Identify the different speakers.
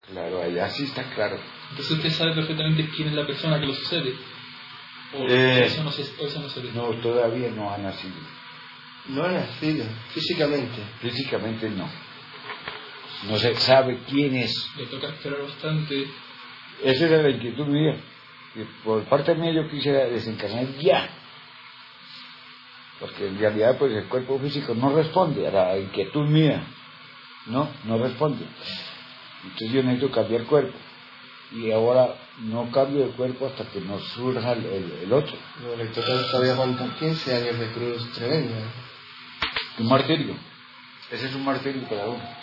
Speaker 1: Claro, allá sí está claro.
Speaker 2: Entonces usted sabe perfectamente quién es la persona que lo sucede. O eso no se ve.
Speaker 1: No, todavía no ha nacido.
Speaker 3: No ha nacido, físicamente.
Speaker 1: Físicamente no. No se sabe quién es.
Speaker 2: Le toca esperar bastante.
Speaker 1: Esa era la inquietud mía. Y por parte mía yo quisiera desencarnar ya. Porque en realidad pues el cuerpo físico no responde a la inquietud mía. No responde. Entonces yo necesito cambiar cuerpo. Y ahora no cambio de cuerpo hasta que nos surja el otro.
Speaker 3: No, le toca todavía aguantar 15 años de cruz tremenda.
Speaker 1: Un martirio. Ese es un martirio para uno.